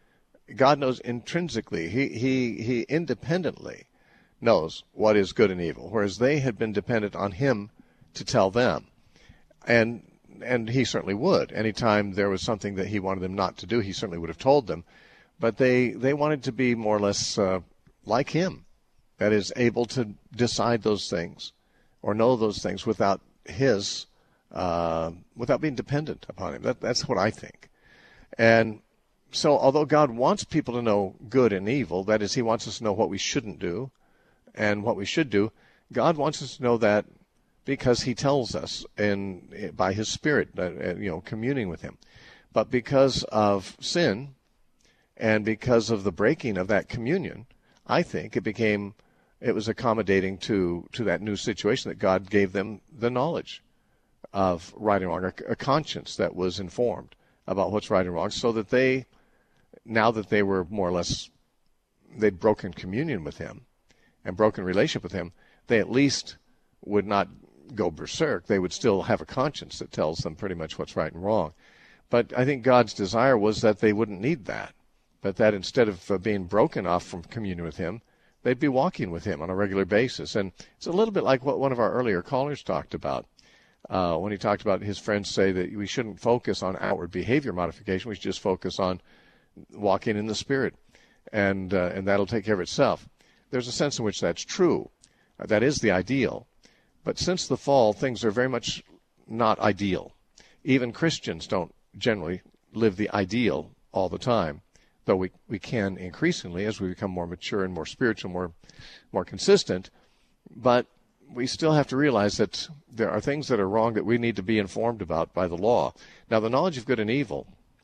God knows intrinsically. He he he independently knows what is good and evil, whereas they had been dependent on him to tell them. And and he certainly would. Anytime there was something that he wanted them not to do, he certainly would have told them. But they, they wanted to be more or less uh, like him, that is, able to decide those things or know those things without his, uh, without being dependent upon him. That, that's what I think. And so although God wants people to know good and evil, that is, he wants us to know what we shouldn't do and what we should do, God wants us to know that because he tells us in, by his Spirit, uh, you know, communing with him. But because of sin and because of the breaking of that communion, I think it became, it was accommodating to, to that new situation that God gave them the knowledge of right and wrong, a, a conscience that was informed about what's right and wrong, so that they, now that they were more or less, they'd broken communion with him and broken relationship with him, they at least would not go berserk. They would still have a conscience that tells them pretty much what's right and wrong. But I think God's desire was that they wouldn't need that, but that instead of uh, being broken off from communion with him, they'd be walking with him on a regular basis. And it's a little bit like what one of our earlier callers talked about, uh, when he talked about his friends say that we shouldn't focus on outward behavior modification, we should just focus on walking in the Spirit, and uh, and that'll take care of itself. There's a sense in which that's true. Uh, that is the ideal. But since the fall, things are very much not ideal. Even Christians don't generally live the ideal all the time, though we, we can increasingly as we become more mature and more spiritual, more more consistent. But we still have to realize that there are things that are wrong that we need to be informed about by the law. Now, the knowledge of good and evil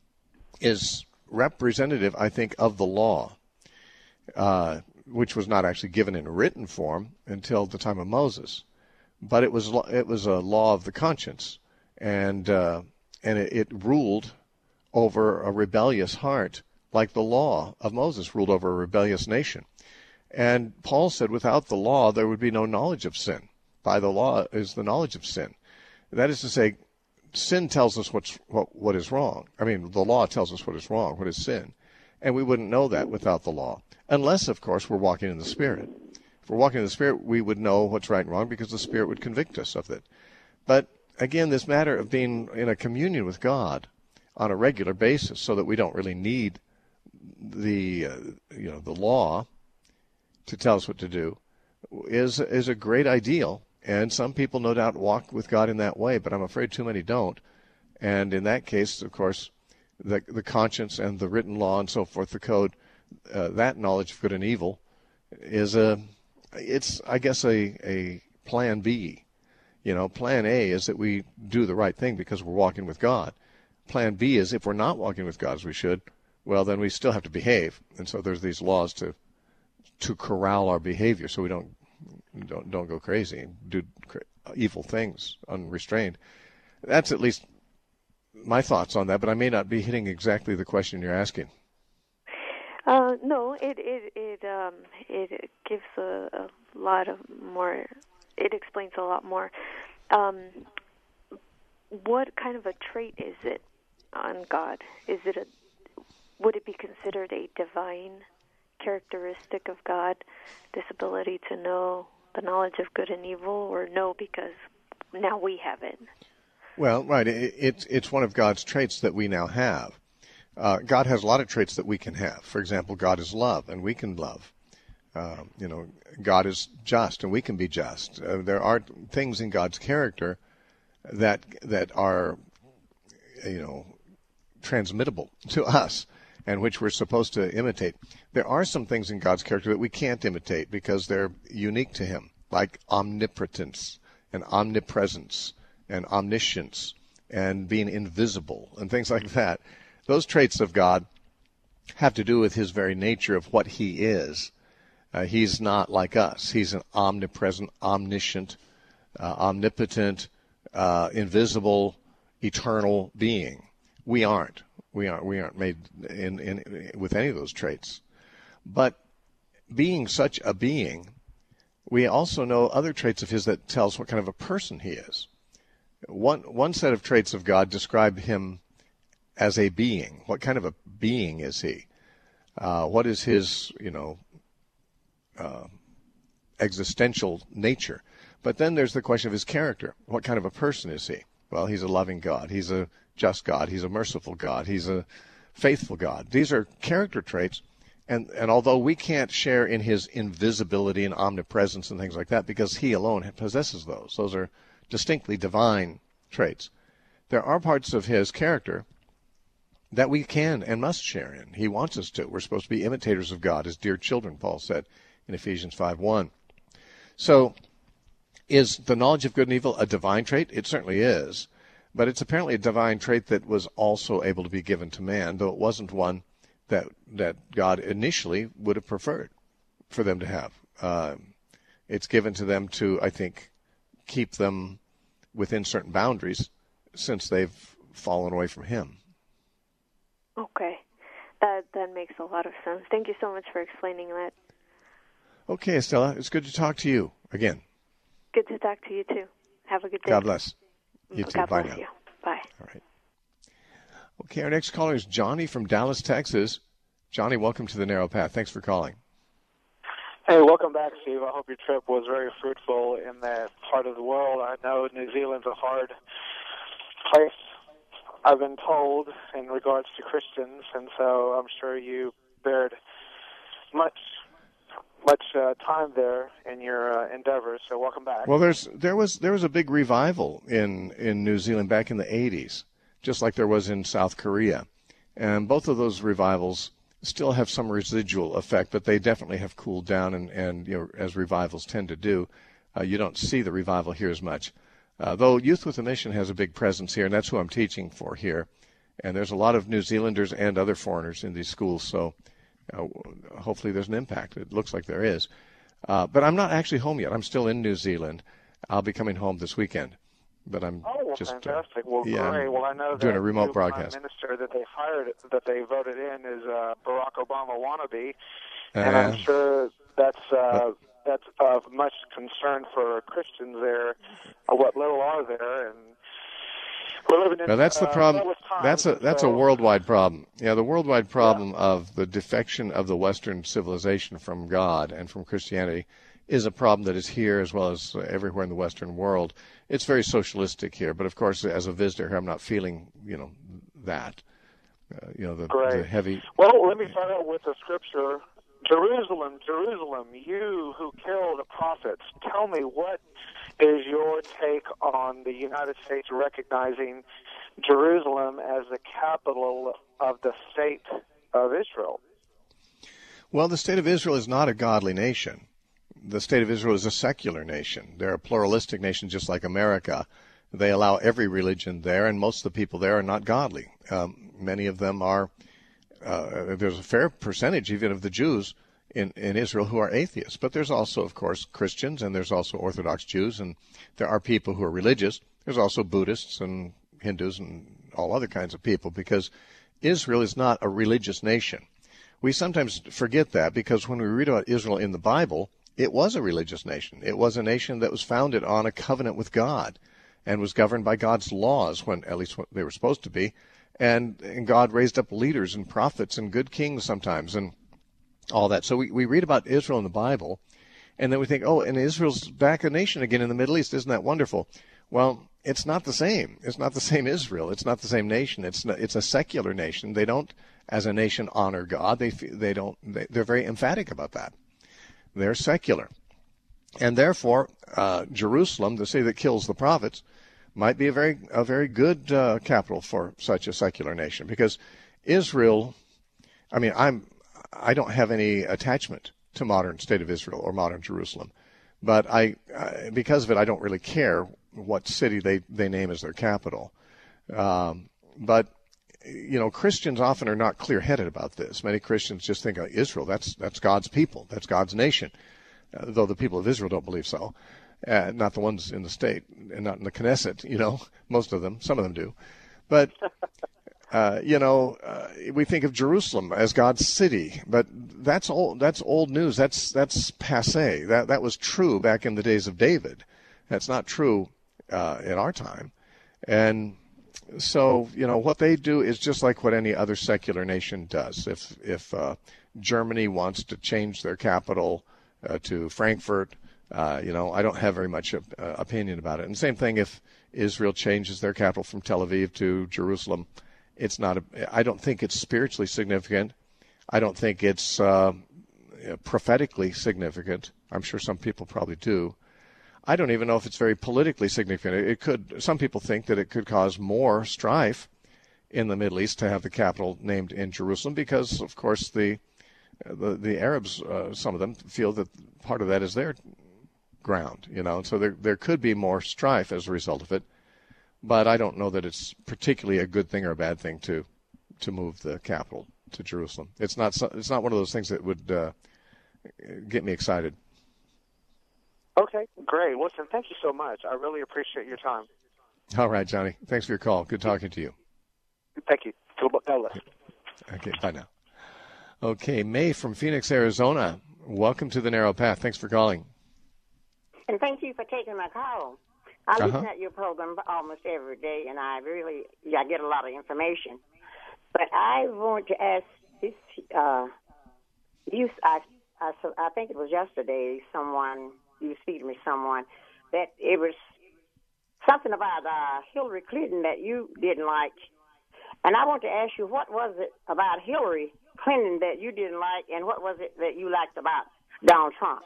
is representative, I think, of the law, uh, which was not actually given in written form until the time of Moses. But it was it was a law of the conscience, and uh, and it, it ruled over a rebellious heart, like the law of Moses ruled over a rebellious nation. And Paul said, without the law, there would be no knowledge of sin. By the law is the knowledge of sin. That is to say, sin tells us what's what what is wrong. I mean, the law tells us what is wrong, what is sin, and we wouldn't know that without the law, unless, of course, we're walking in the Spirit. If we're walking in the Spirit, we would know what's right and wrong because the Spirit would convict us of it. But again, this matter of being in a communion with God on a regular basis, so that we don't really need the uh, you know the law to tell us what to do, is is a great ideal. And some people, no doubt, walk with God in that way, but I'm afraid too many don't. And in that case, of course, the the conscience and the written law and so forth, the code, uh, that knowledge of good and evil, is a It's, I guess, a, a plan B. You know, plan A is that we do the right thing because we're walking with God. Plan B is if we're not walking with God as we should, well, then we still have to behave. And so there's these laws to to corral our behavior so we don't don't don't go crazy and do evil things unrestrained. That's at least my thoughts on that, but I may not be hitting exactly the question you're asking. Uh, no, it it it um it gives a, a lot of more. It explains a lot more. Um, what kind of a trait is it on God? Is it a? Would it be considered a divine characteristic of God, this ability to know the knowledge of good and evil, or no, because now we have it? Well, right. It, it's it's one of God's traits that we now have. Uh, God has a lot of traits that we can have. For example, God is love, and we can love. Uh, you know, God is just, and we can be just. Uh, there are things in God's character that that are, you know, transmittable to us, and which we're supposed to imitate. There are some things in God's character that we can't imitate because they're unique to Him, like omnipotence and omnipresence and omniscience and being invisible and things like that. Those traits of God have to do with His very nature of what He is. Uh, he's not like us. He's an omnipresent, omniscient, uh, omnipotent, uh, invisible, eternal being. We aren't. We aren't. We aren't made in, in with any of those traits. But being such a being, we also know other traits of His that tell us what kind of a person He is. One one set of traits of God describe Him as a being. What kind of a being is He? Uh, what is his, you know, uh, existential nature? But then there's the question of his character. What kind of a person is he? Well, he's a loving God. He's a just God. He's a merciful God. He's a faithful God. These are character traits. And, and although we can't share in his invisibility and omnipresence and things like that because he alone possesses those, those are distinctly divine traits, there are parts of his character that we can and must share in. He wants us to. We're supposed to be imitators of God as dear children, Paul said in Ephesians five one. So is the knowledge of good and evil a divine trait? It certainly is. But it's apparently a divine trait that was also able to be given to man, though it wasn't one that that God initially would have preferred for them to have. Uh, it's given to them to, I think, keep them within certain boundaries since they've fallen away from him. Okay. That that makes a lot of sense. Thank you so much for explaining that. Okay, Estella, it's good to talk to you again. Good to talk to you, too. Have a good day. God bless. You too. God Bye bless now. you. Bye. All right. Okay, our next caller is Johnny from Dallas, Texas. Johnny, welcome to the Narrow Path. Thanks for calling. Hey, welcome back, Steve. I hope your trip was very fruitful in that part of the world. I know New Zealand's a hard place, I've been told, in regards to Christians, and so I'm sure you bared much much uh, time there in your uh, endeavors. So welcome back. Well, there's there was there was a big revival in, in New Zealand back in the eighties, just like there was in South Korea. And both of those revivals still have some residual effect, but they definitely have cooled down, and, and you know, as revivals tend to do, uh, you don't see the revival here as much. Uh, though Youth with a Mission has a big presence here, and that's who I'm teaching for here. And there's a lot of New Zealanders and other foreigners in these schools, so uh, hopefully there's an impact. It looks like there is. Uh, but I'm not actually home yet. I'm still in New Zealand. I'll be coming home this weekend. But I'm oh, well, just fantastic. Well, yeah, great. Well, I know doing that a remote the broadcast. Prime Minister that they hired, that they voted in, is uh, Barack Obama wannabe, uh, and I'm sure that's uh, that's of much concern for Christians there. Uh, what little are there, and we're living in. Now that's the uh, problem. times, That's a that's so, a worldwide problem. Yeah, the worldwide problem yeah. of the defection of the Western civilization from God and from Christianity is a problem that is here as well as everywhere in the Western world. It's very socialistic here, but of course, as a visitor here, I'm not feeling, you know, that, uh, you know, the, the heavy. Well, let me start out with the scripture. Jerusalem, Jerusalem, you who kill the prophets, tell me, what is your take on the United States recognizing Jerusalem as the capital of the state of Israel? Well, the state of Israel is not a godly nation. The state of Israel is a secular nation. They're a pluralistic nation just like America. They allow every religion there, and most of the people there are not godly. Um, many of them are, uh, there's a fair percentage even of the Jews in, in Israel who are atheists. But there's also, of course, Christians, and there's also Orthodox Jews, and there are people who are religious. There's also Buddhists and Hindus and all other kinds of people, because Israel is not a religious nation. We sometimes forget that, because when we read about Israel in the Bible, it was a religious nation. It was a nation that was founded on a covenant with God and was governed by God's laws, when at least when they were supposed to be. And, and God raised up leaders and prophets and good kings sometimes and all that. So we, we read about Israel in the Bible, and then we think, oh, and Israel's back a nation again in the Middle East. Isn't that wonderful? Well, it's not the same. It's not the same Israel. It's not the same nation. It's not, it's a secular nation. They don't, as a nation, honor God. They they don't. They, they're very emphatic about that. They're secular. And therefore, uh, Jerusalem, the city that kills the prophets, might be a very a very good uh, capital for such a secular nation. Because Israel, I mean, I'm I don't have any attachment to modern state of Israel or modern Jerusalem, but I uh, because of it, I don't really care what city they, they name as their capital. Um, but you know, Christians often are not clear-headed about this. Many Christians just think, oh, Israel, that's that's God's people, that's God's nation, uh, though the people of Israel don't believe so. Uh, not the ones in the state, and not in the Knesset, you know, most of them, some of them do. But, uh, you know, uh, we think of Jerusalem as God's city, but that's old, that's old news. That's that's passé. That, that was true back in the days of David. That's not true uh, in our time. And so, you know, what they do is just like what any other secular nation does. If if uh, Germany wants to change their capital uh, to Frankfurt, uh, you know, I don't have very much uh, opinion about it. And same thing if Israel changes their capital from Tel Aviv to Jerusalem. It's not. A, I don't think it's spiritually significant. I don't think it's uh, prophetically significant. I'm sure some people probably do. I don't even know if it's very politically significant. It could. Some people think that it could cause more strife in the Middle East to have the capital named in Jerusalem, because, of course, the the, the Arabs, uh, some of them feel that part of that is their ground, you know. And so there there could be more strife as a result of it. But I don't know that it's particularly a good thing or a bad thing to to move the capital to Jerusalem. It's not. It's not one of those things that would uh, get me excited. Okay, great. Listen, thank you so much. I really appreciate your time. All right, Johnny. Thanks for your call. Good talking to you. Thank you. Okay, bye now. Okay, May from Phoenix, Arizona. Welcome to the Narrow Path. Thanks for calling. And thank you for taking my call. I uh-huh. listen at your program almost every day, and I really I get a lot of information. But I want to ask this. Uh, you, I, I, I think it was yesterday. Someone you speak to me, someone that it was something about uh, Hillary Clinton that you didn't like, and I want to ask you, what was it about Hillary Clinton that you didn't like, and what was it that you liked about Donald Trump?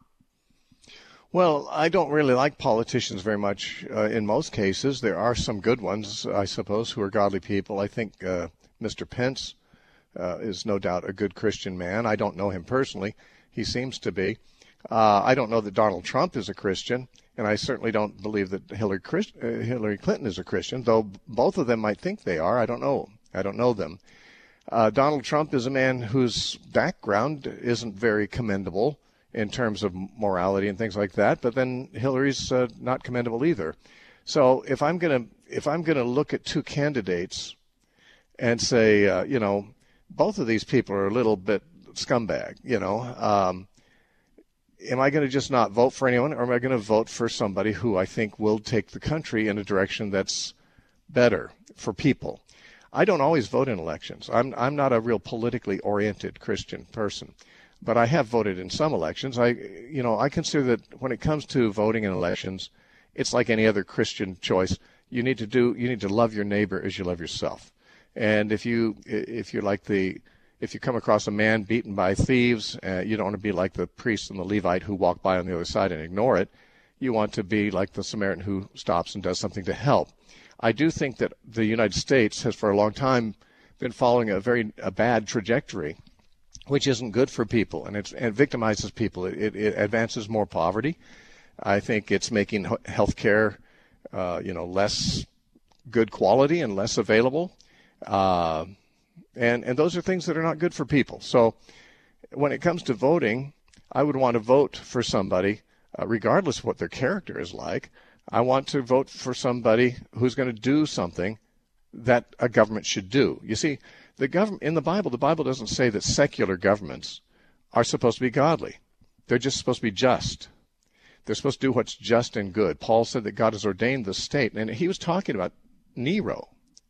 Well, I don't really like politicians very much uh, in most cases. There are some good ones, I suppose, who are godly people. I think uh, Mister Pence uh, is no doubt a good Christian man. I don't know him personally. He seems to be. Uh, I don't know that Donald Trump is a Christian, and I certainly don't believe that Hillary, Christ, uh, Hillary Clinton is a Christian, though both of them might think they are. I don't know. I don't know them. Uh, Donald Trump is a man whose background isn't very commendable in terms of morality and things like that, but then Hillary's uh, not commendable either. So if I'm gonna if I'm gonna look at two candidates and say, uh, you know, both of these people are a little bit scumbag, you know, um, am I going to just not vote for anyone, or am I going to vote for somebody who I think will take the country in a direction that's better for people? I don't always vote in elections. I'm I'm not a real politically oriented Christian person. But I have voted in some elections. I, you know, I consider that when it comes to voting in elections, it's like any other Christian choice. You need to do, you need to love your neighbor as you love yourself. And if you, if you're like the, if you come across a man beaten by thieves, uh, you don't want to be like the priest and the Levite who walk by on the other side and ignore it. You want to be like the Samaritan who stops and does something to help. I do think that the United States has for a long time been following a very a bad trajectory, which isn't good for people, and it's, it victimizes people. It, it advances more poverty. I think it's making health care, uh, you know, less good quality and less available. Uh, and, and those are things that are not good for people. So when it comes to voting, I would want to vote for somebody, uh, regardless of what their character is like. I want to vote for somebody who's going to do something that a government should do. You see, the government in the Bible, the Bible doesn't say that secular governments are supposed to be godly. They're just supposed to be just. They're supposed to do what's just and good. Paul said that God has ordained the state, and he was talking about Nero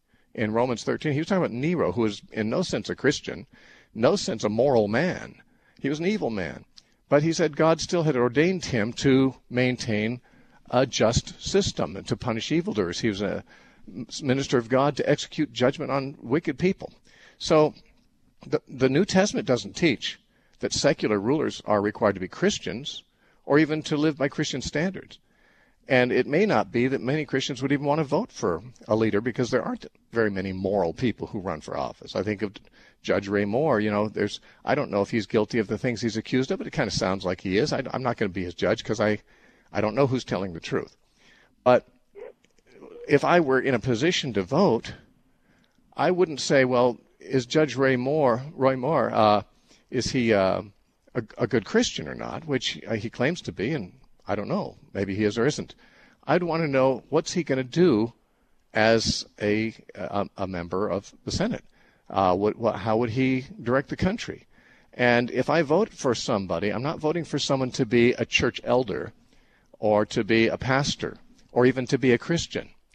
in Romans thirteen. He was talking about Nero, who was in no sense a Christian, no sense a moral man. He was an evil man. But he said God still had ordained him to maintain a just system and to punish evildoers. He was a minister of God to execute judgment on wicked people. So the, the New Testament doesn't teach that secular rulers are required to be Christians or even to live by Christian standards. And it may not be that many Christians would even want to vote for a leader because there aren't very many moral people who run for office. I think of Judge Ray Moore. You know, there's I don't know if he's guilty of the things he's accused of, but it kind of sounds like he is. I, I'm not going to be his judge because I, I don't know who's telling the truth. But if I were in a position to vote, I wouldn't say, well, is Judge Ray Moore, Roy Moore, uh, is he uh, a, a good Christian or not, which uh, he claims to be, and I don't know. Maybe he is or isn't. I'd want to know what's he going to do as a, a, a member of the Senate. Uh, what, what, how would he direct the country? And if I vote for somebody, I'm not voting for someone to be a church elder or to be a pastor or even to be a Christian.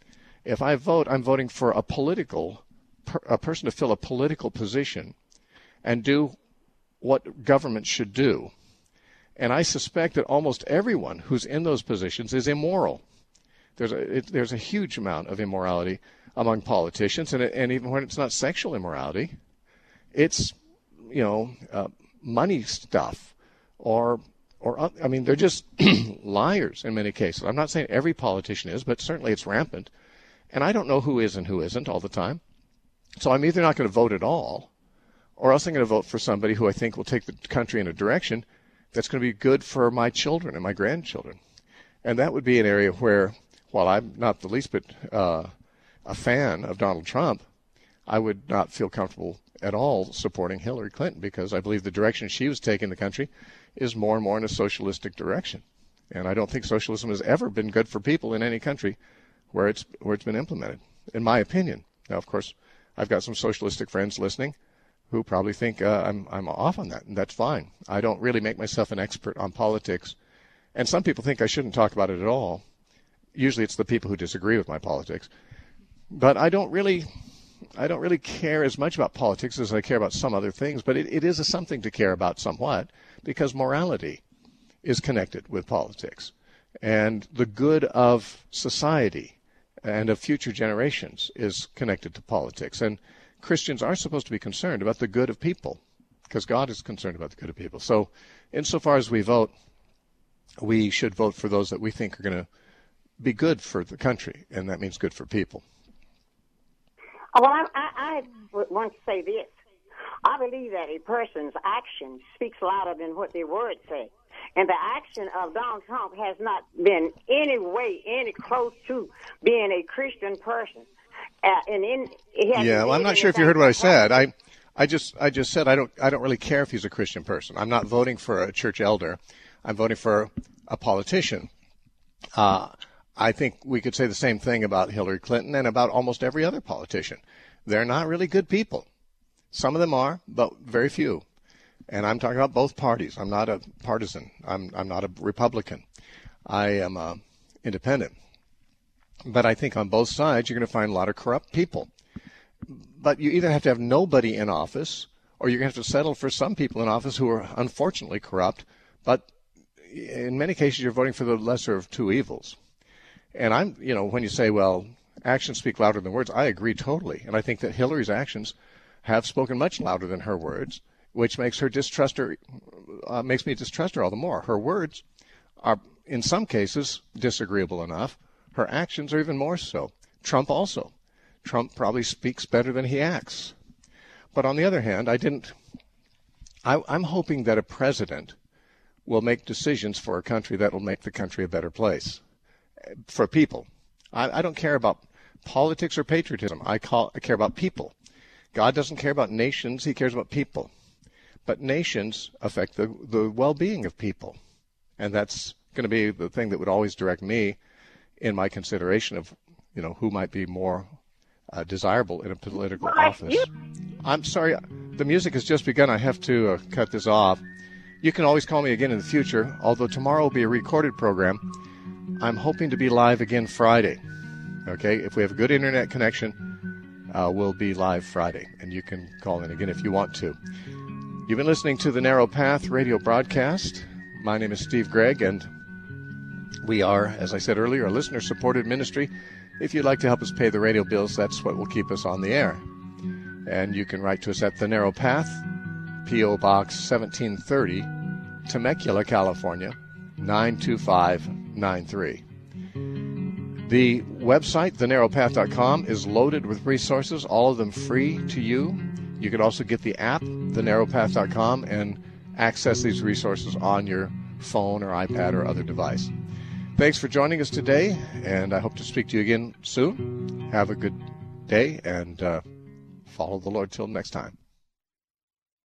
If I vote, I'm voting for a political, a person to fill a political position and do what government should do. And I suspect that almost everyone who's in those positions is immoral. There's a it, there's a huge amount of immorality among politicians, and and even when it's not sexual immorality, it's you know uh, money stuff, or or I mean they're just liars in many cases. I'm not saying every politician is, but certainly it's rampant. And I don't know who is and who isn't all the time. So I'm either not going to vote at all, or else I'm going to vote for somebody who I think will take the country in a direction that's going to be good for my children and my grandchildren. And that would be an area where, while I'm not the least bit uh, a fan of Donald Trump, I would not feel comfortable at all supporting Hillary Clinton, because I believe the direction she was taking the country is more and more in a socialistic direction. And I don't think socialism has ever been good for people in any country where it's where it's been implemented, in my opinion. Now, of course, I've got some socialistic friends listening who probably think uh, I'm I'm off on that, and that's fine. I don't really make myself an expert on politics, and some people think I shouldn't talk about it at all. Usually, it's the people who disagree with my politics, but I don't really I don't really care as much about politics as I care about some other things. But it, it is a something to care about somewhat, because morality is connected with politics, and the good of society and of future generations is connected to politics. And Christians are supposed to be concerned about the good of people, because God is concerned about the good of people. So insofar as we vote, we should vote for those that we think are going to be good for the country, and that means good for people. Well, I, I, I want to say this. I believe that a person's action speaks louder than what their words say. And the action of Donald Trump has not been any way, any close to being a Christian person. Uh, and in, yeah, well, I'm not sure if you heard what I said. I, I just, I just said I don't, I don't really care if he's a Christian person. I'm not voting for a church elder. I'm voting for a politician. Uh, I think we could say the same thing about Hillary Clinton and about almost every other politician. They're not really good people. Some of them are, but very few. And I'm talking about both parties. I'm not a partisan. I'm, I'm not a Republican. I am a independent. But I think on both sides, you're going to find a lot of corrupt people. But you either have to have nobody in office, or you're going to have to settle for some people in office who are unfortunately corrupt. But in many cases, you're voting for the lesser of two evils. And I'm, you know, when you say, well, actions speak louder than words, I agree totally. And I think that Hillary's actions have spoken much louder than her words, which makes her distrust her, uh, makes me distrust her all the more. Her words are, in some cases, disagreeable enough. Her actions are even more so. Trump also. Trump probably speaks better than he acts. But on the other hand, I didn't. I, I'm hoping that a president will make decisions for a country that will make the country a better place for people. I, I don't care about politics or patriotism. I, call, I care about people. God doesn't care about nations. He cares about people. But nations affect the, the well-being of people. And that's going to be the thing that would always direct me in my consideration of, you know, who might be more uh, desirable in a political office. I'm sorry, the music has just begun. I have to uh, cut this off. You can always call me again in the future, although tomorrow will be a recorded program. I'm hoping to be live again Friday. Okay, if we have a good internet connection, uh, we'll be live Friday, and you can call in again if you want to. You've been listening to the Narrow Path radio broadcast. My name is Steve Gregg, and we are, as I said earlier, a listener-supported ministry. If you'd like to help us pay the radio bills, that's what will keep us on the air. And you can write to us at The Narrow Path, P O. Box seventeen thirty, Temecula, California, nine two five nine three. The website, the narrow path dot com, is loaded with resources, all of them free to you. You can also get the app, the narrow path dot com, and access these resources on your phone or iPad or other device. Thanks for joining us today, and I hope to speak to you again soon. Have a good day, and uh, follow the Lord till next time.